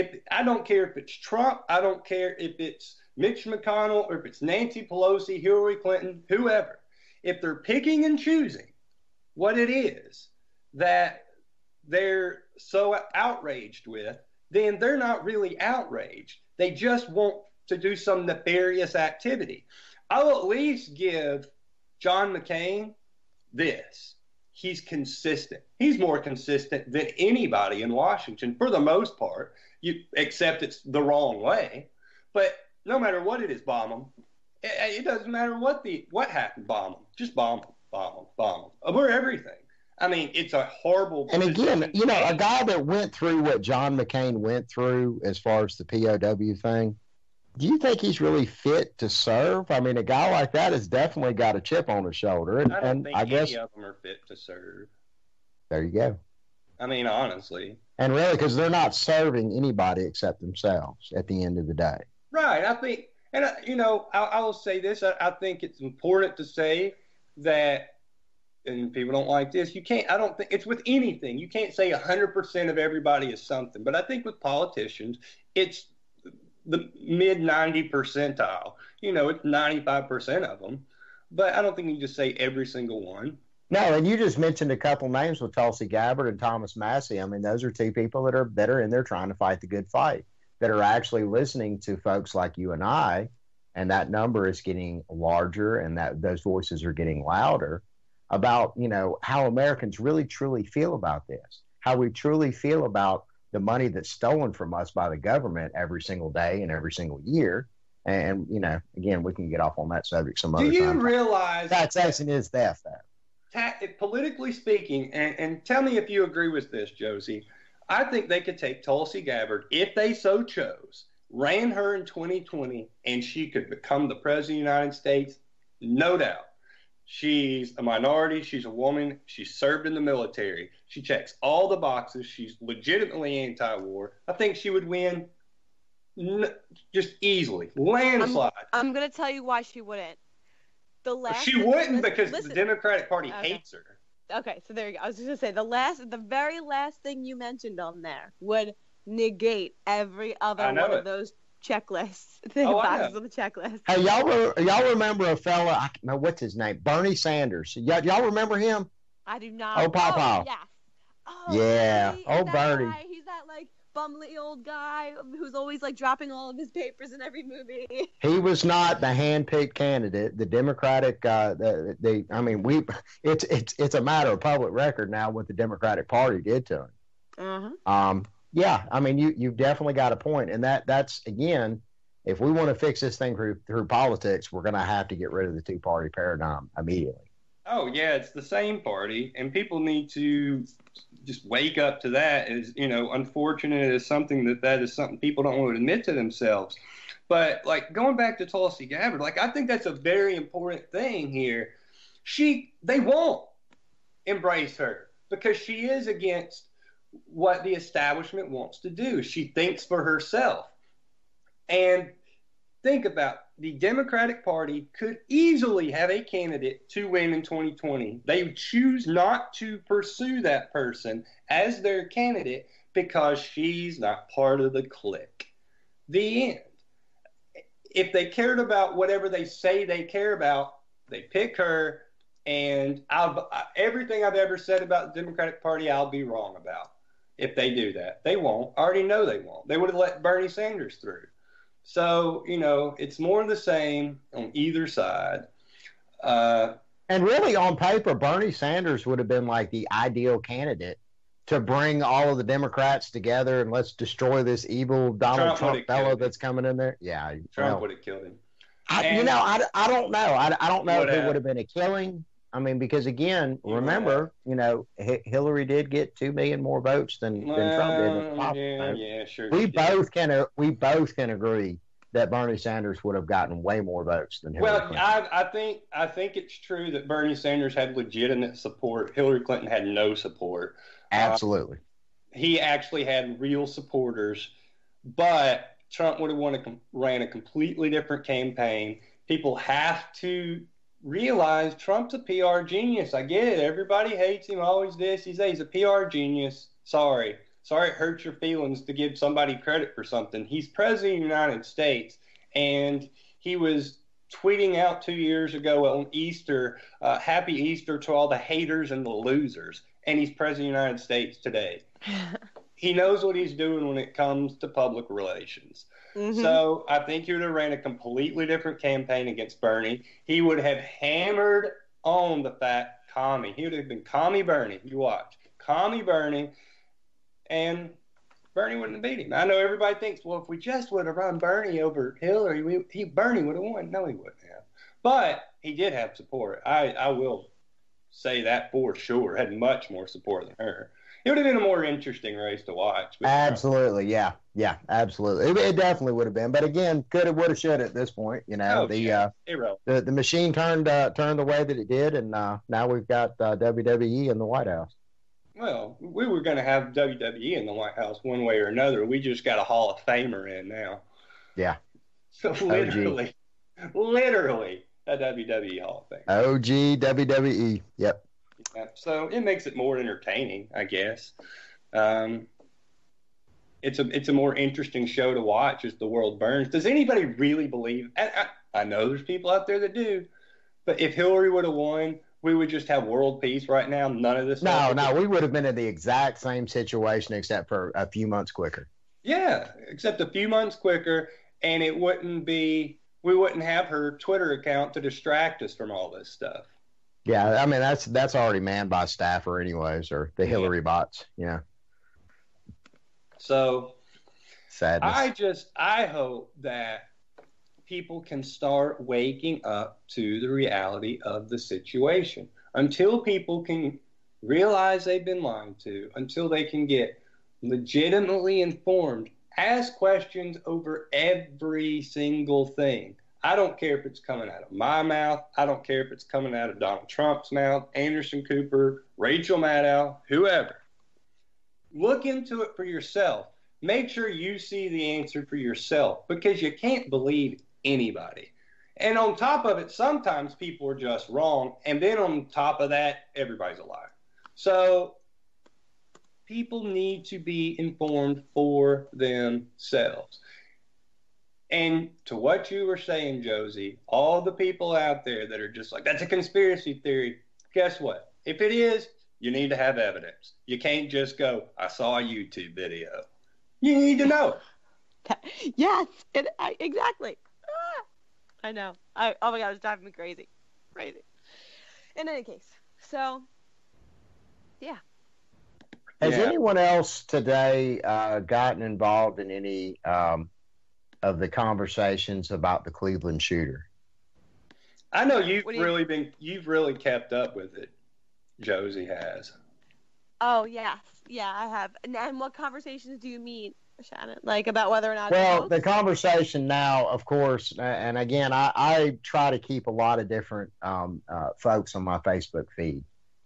I don't care if it's Trump, I don't care if it's Mitch McConnell, or if it's Nancy Pelosi, Hillary Clinton, whoever. If they're picking and choosing what it is that they're so outraged with, then they're not really outraged. They just want to do some nefarious activity. I'll at least give John McCain this. He's consistent. He's more consistent than anybody in Washington for the most part, except it's the wrong way. But no matter what it is, bomb them. It doesn't matter what happened, bomb them. Just bomb them. We're everything. I mean, it's a horrible. And again, a guy that went through what John McCain went through as far as the POW thing, do you think he's really fit to serve? I mean, a guy like that has definitely got a chip on his shoulder. And I don't think any of them are fit to serve. There you go. I mean, honestly. And really, because they're not serving anybody except themselves at the end of the day. Right. I think, and I will say this. I think it's important to say that, and people don't like this, I don't think it's with anything. You can't say 100% of everybody is something. But I think with politicians, it's the mid 90 percentile. It's 95% of them. But I don't think you can just say every single one. No, and you just mentioned a couple names with Tulsi Gabbard and Thomas Massey. I mean, those are two people that are in there trying to fight the good fight, that are actually listening to folks like you and I, and that number is getting larger and that those voices are getting louder about, how Americans really, truly feel about this, how we truly feel about the money that's stolen from us by the government every single day and every single year. And, again, we can get off on that subject some other time. Do you realize taxation is theft, though? Politically speaking, and tell me if you agree with this, Josie, I think they could take Tulsi Gabbard, if they so chose, ran her in 2020, and she could become the president of the United States, no doubt. She's a minority. She's a woman. She served in the military. She checks all the boxes. She's legitimately anti-war. I think she would win just easily, landslide. I'm going to tell you why she wouldn't. She wouldn't because the Democratic Party hates her. Okay, so there you go. I was just going to say, the very last thing you mentioned on there would negate every other one of those checklists. Boxes on the checklist. Hey, y'all remember a fella? I don't know what's his name. Bernie Sanders. Y'all remember him? I do not. Oh, Papa. Yes. Oh, yeah. Bernie. Guy? He's that bumbly old guy who's always dropping all of his papers in every movie. He was not the hand-picked candidate. The Democratic. It's a matter of public record now what the Democratic Party did to him. Yeah, I mean, you've definitely got a point, and that's again, if we want to fix this thing through politics, we're going to have to get rid of the two-party paradigm immediately. Oh yeah, it's the same party, and people need to just wake up to that. As unfortunate as something that is something people don't want to admit to themselves. But going back to Tulsi Gabbard, I think that's a very important thing here. They won't embrace her because she is against what the establishment wants to do. She thinks for herself. And think about the Democratic Party could easily have a candidate to win in 2020. They choose not to pursue that person as their candidate because she's not part of the clique. The end. If they cared about whatever they say they care about, they pick her. And everything I've ever said about the Democratic Party, I'll be wrong about if they do that. They won't. I already know they won't. They would have let Bernie Sanders through. So, it's more of the same on either side. And really, on paper, Bernie Sanders would have been like the ideal candidate to bring all of the Democrats together and let's destroy this evil Donald Trump fellow that's coming in there. Yeah. Trump would have killed him. I don't know. I don't know if it would have been a killing. I mean, because again, remember, Hillary did get 2 million more votes than Trump did. Yeah, sure. We both can agree that Bernie Sanders would have gotten way more votes than Hillary Clinton. I think it's true that Bernie Sanders had legitimate support. Hillary Clinton had no support. Absolutely. He actually had real supporters, but Trump would have ran a completely different campaign. People have to realize Trump's a PR genius. I get it. Everybody hates him, always this. He's a PR genius. Sorry, it hurts your feelings to give somebody credit for something. He's president of the United States, and he was tweeting out 2 years ago on Easter, Happy Easter to all the haters and the losers. And he's president of the United States today. He knows what he's doing when it comes to public relations. Mm-hmm. So I think he would have ran a completely different campaign against Bernie. He would have hammered on the fact, commie. He would have been commie Bernie. You watch. Commie Bernie. And Bernie wouldn't have beat him. I know everybody thinks, well, if we just would have run Bernie over Hillary, Bernie would have won. No, he wouldn't have. But he did have support. I will say that for sure. Had much more support than her. It would have been a more interesting race to watch. Absolutely, yeah, absolutely. It definitely would have been. But again, could have, would have, should at this point. The machine turned the way that it did, and now we've got WWE in the White House. Well, we were going to have WWE in the White House one way or another. We just got a Hall of Famer in now. Yeah. So literally, a WWE Hall of Fame. OG WWE. Yep. Yeah, so it makes it more entertaining, I guess. It's a more interesting show to watch as the world burns. Does anybody really believe? I know there's people out there that do, but if Hillary would have won, we would just have world peace right now. None of this. No, we would have been in the exact same situation except for a few months quicker. Yeah, except a few months quicker, and it wouldn't be. We wouldn't have her Twitter account to distract us from all this stuff. Yeah, I mean that's already manned by staffer anyways, or the Hillary bots. Yeah. So sadness. I hope that people can start waking up to the reality of the situation. Until people can realize they've been lied to, until they can get legitimately informed, ask questions over every single thing. I don't care if it's coming out of my mouth. I don't care if it's coming out of Donald Trump's mouth, Anderson Cooper, Rachel Maddow, whoever. Look into it for yourself. Make sure you see the answer for yourself, because you can't believe anybody. And on top of it, sometimes people are just wrong. And then on top of that, everybody's a liar. So people need to be informed for themselves. And to what you were saying, Josie, all the people out there that are just like, that's a conspiracy theory. Guess what? If it is, you need to have evidence. You can't just go, I saw a YouTube video. You need to know it. Yes, exactly. I know. Oh my God, it's driving me crazy. In any case, so, yeah. Has anyone else today gotten involved in any of the conversations about the Cleveland shooter? I know you've really kept up with it. Josie has. Oh yes, yeah, I have. And what conversations do you mean, Shannon? Like about whether or not? Well, the conversation now, of course, and again, I try to keep a lot of different folks on my Facebook feed,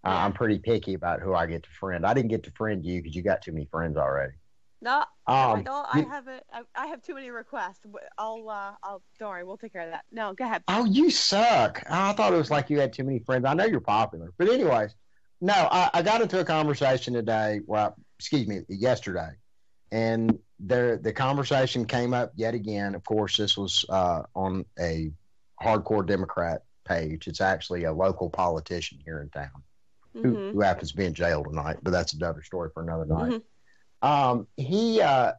Yeah. I'm pretty picky about who I get to friend. I didn't get to friend you because you got too many friends already. No, I don't. you- I have too many requests. Don't worry, we'll take care of that. No, go ahead. Oh, you suck. I thought it was like you had too many friends. I know you're popular. But anyways, no, I got into a conversation today, yesterday. And the conversation came up yet again. Of course, this was on a hardcore Democrat page. It's actually a local politician here in town who happens to be in jail tonight, but that's another story for another night. He,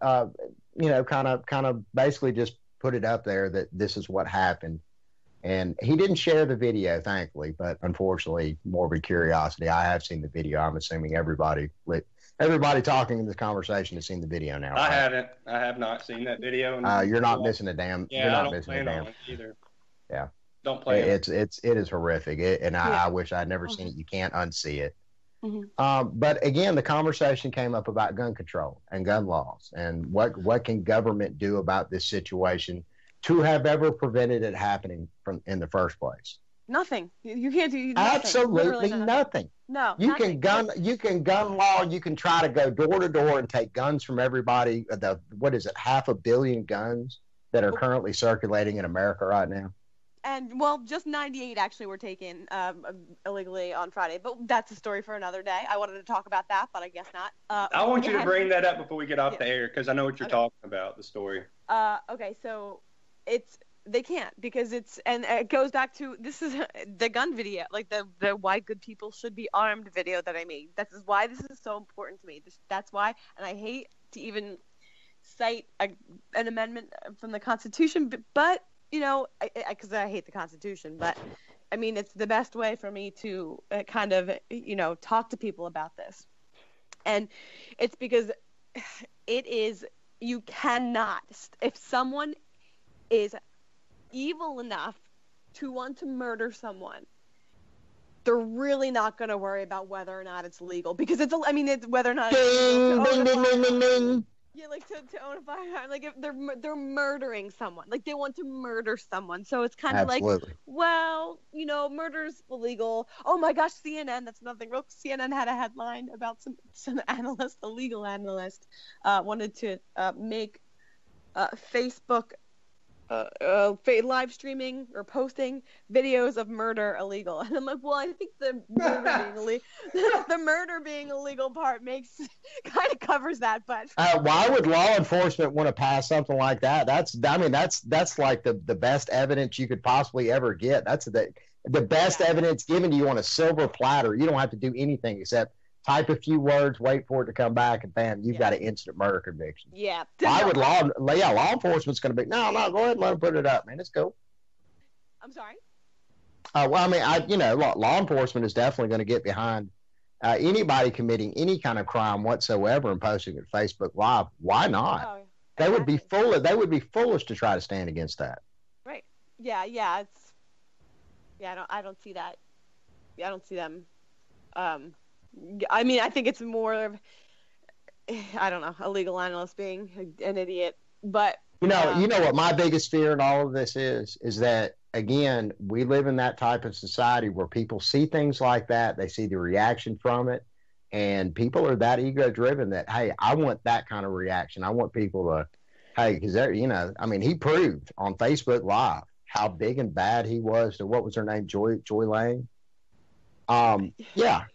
kind of basically just put it up there that this is what happened. And he didn't share the video, thankfully, but unfortunately, morbid curiosity. I have seen the video. I'm assuming everybody talking in this conversation has seen the video now. I right? haven't. I have not seen that video. You're not missing a damn. Yeah, you're not I don't missing plan a damn. on it either. Yeah. Don't play it. It is horrific, I wish I'd never seen it. You can't unsee it. But again, the conversation came up about gun control and gun laws, and what can government do about this situation to have ever prevented it happening in the first place. Nothing. You can't do nothing. Absolutely nothing. No. You can gun law. You can try to go door to door and take guns from everybody. What is it? 500 million guns that are currently circulating in America right now. And just 98 actually were taken illegally on Friday, but that's a story for another day. I wanted to talk about that, but I guess not. I want you to bring that up before we get off the air, because I know what you're talking about, the story. Okay, so they can't, because it goes back to, this is the gun video, like the why good people should be armed video that I made. This is why this is so important to me. That's why, and I hate to even cite an amendment from the Constitution, but because I hate the Constitution, but I mean, it's the best way for me to kind of, talk to people about this. And it's because you cannot, if someone is evil enough to want to murder someone, they're really not going to worry about whether or not it's legal, because it's whether or not it's legal. Yeah, like to own a firearm, like if they're murdering someone, like they want to murder someone, so it's kind of like, well, murder's illegal. Oh my gosh, CNN, that's nothing. CNN had a headline about some analyst, a legal analyst, wanted to make Facebook live streaming or posting videos of murder illegal, and I'm like, well, I think the murder being illegal part kind of covers that. But why would law enforcement want to pass something like that? That's like the best evidence you could possibly ever get. That's the best evidence given to you on a silver platter. You don't have to do anything except type a few words, wait for it to come back, and bam, you've got an instant murder conviction. Yeah. Why would law enforcement's going to be, no, go ahead and let them put it up, man. Let's go. I'm sorry? Law enforcement is definitely going to get behind anybody committing any kind of crime whatsoever and posting it Facebook Live. Why not? Oh, they would be foolish to try to stand against that. Right. Yeah. I don't see that. I don't see them. I think it's more of, I don't know, a legal analyst being an idiot. But you know what my biggest fear in all of this is that, again, we live in that type of society where people see things like that, they see the reaction from it, and people are that ego driven that, hey, I want that kind of reaction. I want people to, hey, because he proved on Facebook Live how big and bad he was to, what was her name, Joy Lane. That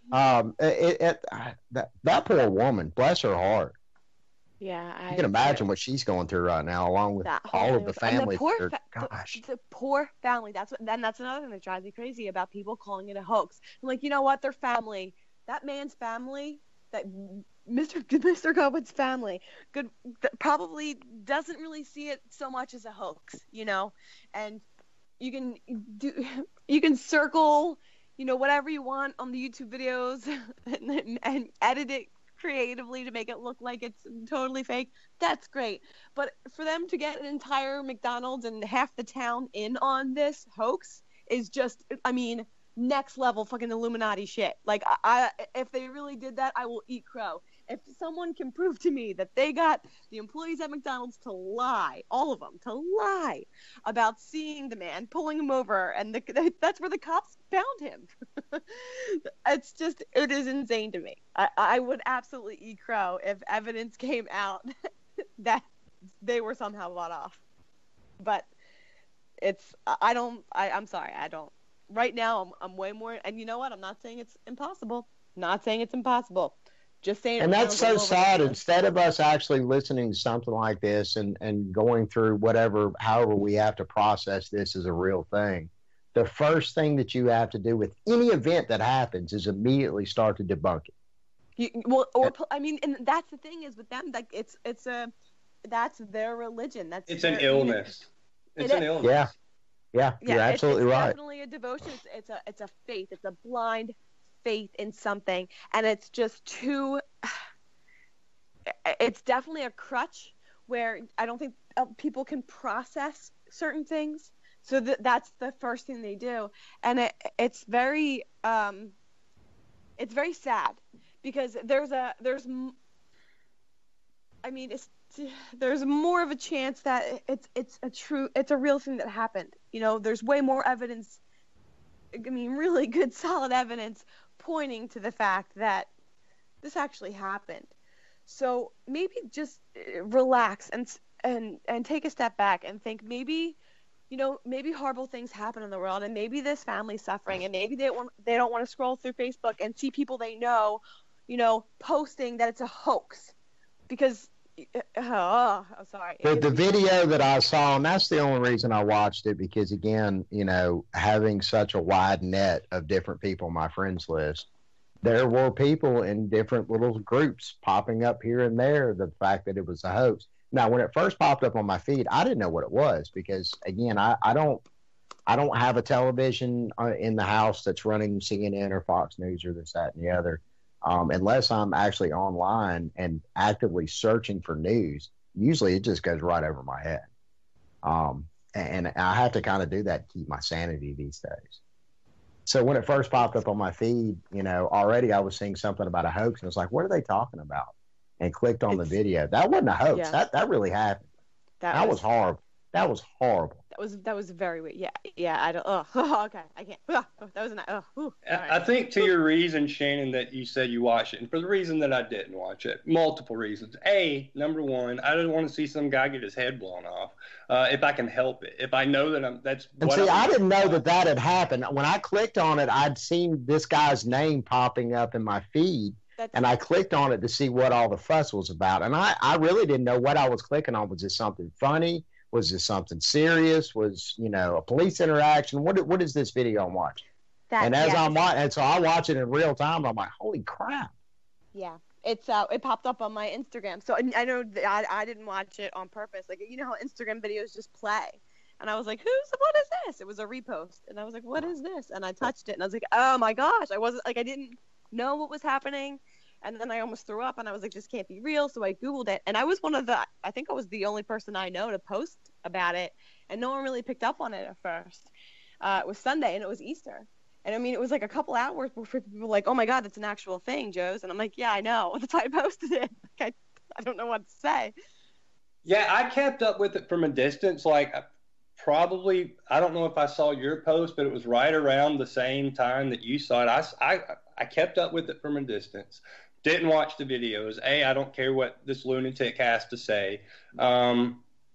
poor woman, bless her heart. Yeah, you can imagine what she's going through right now, along with all of the family. The poor family. That's another thing that drives me crazy about people calling it a hoax. I'm like, you know what? Their family, that man's family, that Mr. Cohen's family, probably doesn't really see it so much as a hoax, and you can circle, whatever you want on the YouTube videos and edit it creatively to make it look like it's totally fake. That's great. But for them to get an entire McDonald's and half the town in on this hoax is just, next level fucking Illuminati shit. Like, if they really did that, I will eat crow. If someone can prove to me that they got the employees at McDonald's to lie, all of them, to lie about seeing the man, pulling him over, and that's where the cops found him. It is insane to me. I would absolutely eat crow if evidence came out that they were somehow bought off. But I'm sorry, I don't. Right now, I'm way more, and you know what? I'm not saying it's impossible. Not saying it's impossible. Just saying. And that's so sad. Instead of us actually listening to something like this and going through however we have to process this as a real thing, the first thing that you have to do with any event that happens is immediately start to debunk it. And that's the thing is with them, like that's their religion. It's an illness. It's an illness. Yeah, you're absolutely right. It's definitely a devotion. It's a faith. It's a blind faith in something, and it's just too. It's definitely a crutch where I don't think people can process certain things. So that's the first thing they do, and it's very sad because there's more of a chance that it's a real thing that happened. You know, there's way more evidence. I mean, really good, solid evidence pointing to the fact that this actually happened. So maybe just relax and take a step back and think maybe horrible things happen in the world, and maybe this family's suffering, and maybe they don't want to scroll through Facebook and see people they know, posting that it's a hoax, because. I'm sorry. The video that I saw, and that's the only reason I watched it, because again, having such a wide net of different people on my friends list, there were people in different little groups popping up here and there, the fact that it was a hoax. Now, when it first popped up on my feed, I didn't know what it was, because again, I don't have a television in the house that's running CNN or Fox News or this, that, and the other. Unless I'm actually online and actively searching for news, usually it just goes right over my head. And I have to kind of do that to keep my sanity these days. So when it first popped up on my feed, already I was seeing something about a hoax, and I was like, what are they talking about? And clicked on the video. That wasn't a hoax. Yeah. That really happened. That was horrible. That was horrible. That was very weird. Yeah. I don't. Okay. I can't. That was not. Right. I think to your reason, Shannon, that you said you watched it, and for the reason that I didn't watch it, multiple reasons. Number one, I didn't want to see some guy get his head blown off. If I can help it, if I know that that's. And see, I didn't know that had happened. When I clicked on it, I'd seen this guy's name popping up in my feed. And I clicked on it to see what all the fuss was about. And I really didn't know what I was clicking on. Was it something funny? Was this something serious? Was, a police interaction? What is this video I'm watching? I'm watching, and so I watch it in real time, I'm like, holy crap. Yeah. It popped up on my Instagram. So I know I didn't watch it on purpose. Like, how Instagram videos just play. And I was like, what is this? It was a repost. And I was like, what is this? And I touched it and I was like, oh my gosh. I didn't know what was happening. And then I almost threw up, and I was like, this can't be real. So I Googled it, and I was I think I was the only person I know to post about it, and no one really picked up on it at first. It was Sunday, and it was Easter. And I mean, it was like a couple hours before people were like, oh my God, that's an actual thing, Joe's. And I'm like, yeah, I know. That's why I posted it. Like, I don't know what to say. Yeah, I kept up with it from a distance. Like, probably, I don't know if I saw your post, but it was right around the same time that you saw it. I kept up with it from a distance. Didn't watch the videos. I don't care what this lunatic has to say. I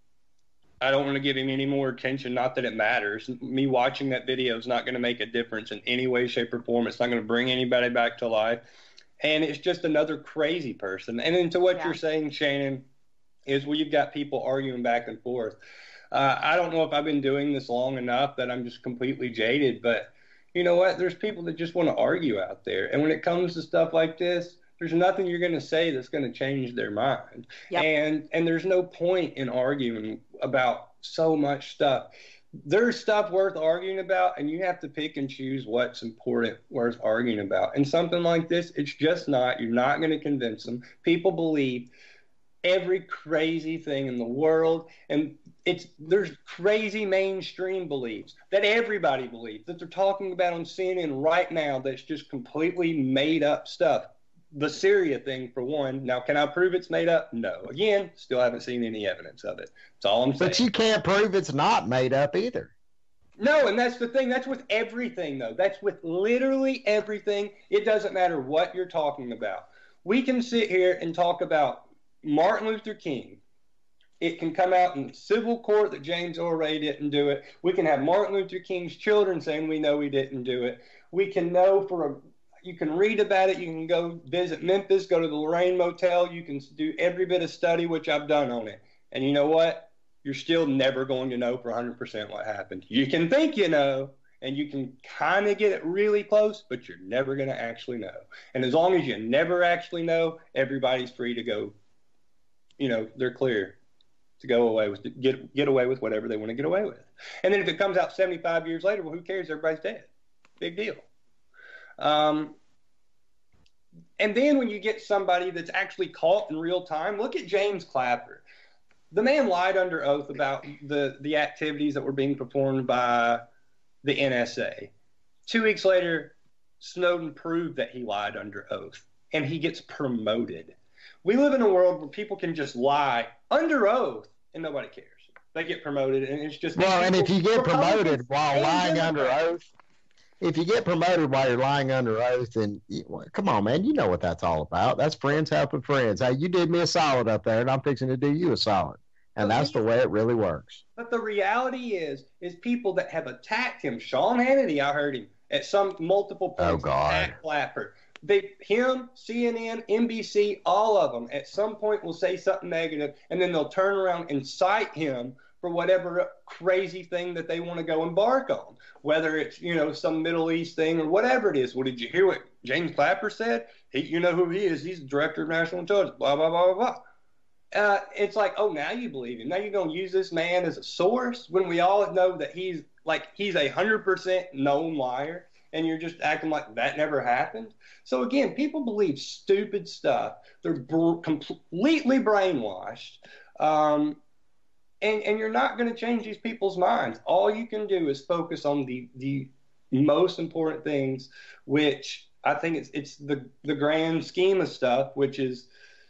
don't want to give him any more attention. Not that it matters. Me watching that video is not going to make a difference in any way, shape, or form. It's not going to bring anybody back to life. And it's just another crazy person. And then to what you're saying, Shannon, is you've got people arguing back and forth. I don't know if I've been doing this long enough that I'm just completely jaded, but you know what? There's people that just want to argue out there. And when it comes to stuff like this, there's nothing you're going to say that's going to change their mind. Yep. And there's no point in arguing about so much stuff. There's stuff worth arguing about, and you have to pick and choose what's important, worth arguing about. And something like this, it's just not. You're not going to convince them. People believe every crazy thing in the world, and there's crazy mainstream beliefs that everybody believes, that they're talking about on CNN right now, that's just completely made up stuff. The Syria thing, for one. Now, can I prove it's made up? No. Again, still haven't seen any evidence of it. That's all I'm saying. But you can't prove it's not made up either. No, and that's the thing. That's with everything, though. That's with literally everything. It doesn't matter what you're talking about. We can sit here and talk about Martin Luther King. It can come out in civil court that James Earl Ray didn't do it. We can have Martin Luther King's children saying we know he didn't do it. We can know you can read about it. You can go visit Memphis, go to the Lorraine Motel. You can do every bit of study, which I've done on it. And you know what? You're still never going to know for 100% what happened. You can think you know, and you can kind of get it really close, but you're never going to actually know. And as long as you never actually know, everybody's free to go, they're clear to go away with, get away with whatever they want to get away with. And then if it comes out 75 years later, well, who cares? Everybody's dead. Big deal. And then when you get somebody that's actually caught in real time, look at James Clapper. The man lied under oath about the activities that were being performed by the NSA. 2 weeks later, Snowden proved that he lied under oath, and he gets promoted. We live in a world where people can just lie under oath, and nobody cares. They get promoted, and it's just... Well, and if you get promoted while lying under oath, if you get promoted while you're lying under oath, then come on, man, you know what that's all about. That's friends helping friends. Hey, you did me a solid up there, and I'm fixing to do you a solid. And that's the way it really works. But the reality is people that have attacked him. Sean Hannity, I heard him at some multiple points attack Clapper. Him, CNN, NBC, all of them at some point will say something negative, and then they'll turn around and cite him for whatever crazy thing that they want to go embark on, whether it's, some Middle East thing or whatever it is. Well, did you hear what James Clapper said? You know who he is. He's the director of national intelligence, blah, blah, blah, blah, blah. It's like, oh, now you believe him. Now you're going to use this man as a source when we all know that he's a 100% known liar, and you're just acting like that never happened. So again, people believe stupid stuff. They're completely brainwashed, and you're not going to change these people's minds. All you can do is focus on the most important things, which I think it's the grand scheme of stuff, which is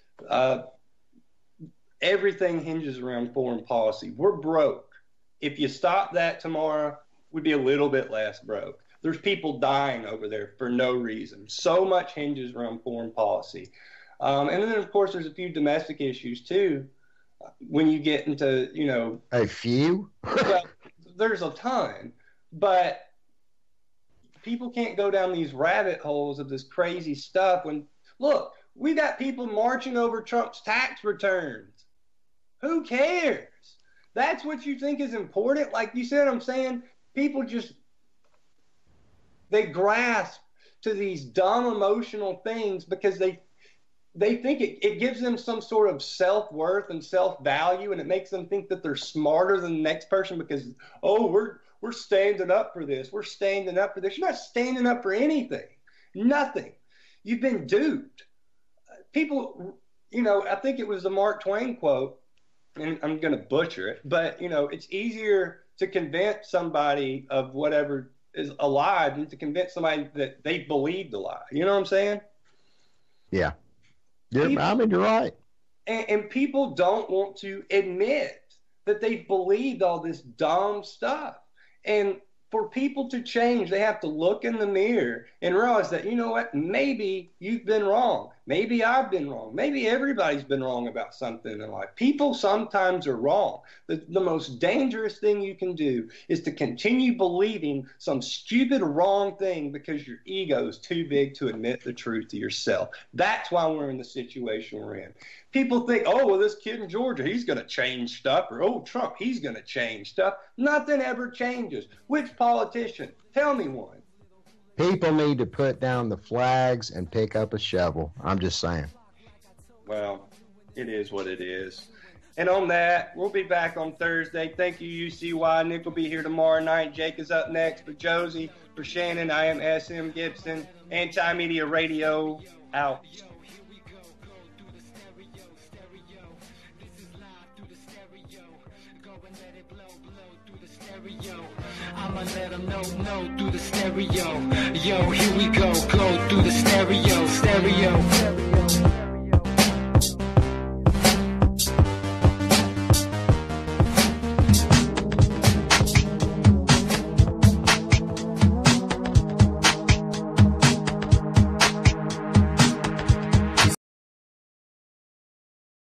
everything hinges around foreign policy. We're broke. If you stop that tomorrow, we'd be a little bit less broke. There's people dying over there for no reason. So much hinges around foreign policy. And then, of course, there's a few domestic issues, too. When you get into, A few? Well, there's a ton. But people can't go down these rabbit holes of this crazy stuff when, look, we got people marching over Trump's tax returns. Who cares? That's what you think is important? Like you said, I'm saying people they grasp to these dumb emotional things because they think it gives them some sort of self-worth and self-value, and it makes them think that they're smarter than the next person because, we're standing up for this. We're standing up for this. You're not standing up for anything. Nothing. You've been duped. People, I think it was the Mark Twain quote, and I'm going to butcher it, but, it's easier to convince somebody of whatever is a lie than to convince somebody that they believed a lie. You know what I'm saying? Yeah. You're right. And people don't want to admit that they believed all this dumb stuff. And for people to change, they have to look in the mirror and realize that, you know what, maybe you've been wrong. Maybe I've been wrong. Maybe everybody's been wrong about something in life. People sometimes are wrong. The most dangerous thing you can do is to continue believing some stupid wrong thing because your ego is too big to admit the truth to yourself. That's why we're in the situation we're in. People think, this kid in Georgia, he's going to change stuff, or, Trump, he's going to change stuff. Nothing ever changes. Which politician? Tell me one. People need to put down the flags and pick up a shovel. I'm just saying. Well, it is what it is. And on that, we'll be back on Thursday. Thank you, UCY. Nick will be here tomorrow night. Jake is up next. For Josie, for Shannon, I am SM Gibson. Anti-Media Radio, out. I'ma let them know through the stereo. Yo, here we go through the stereo.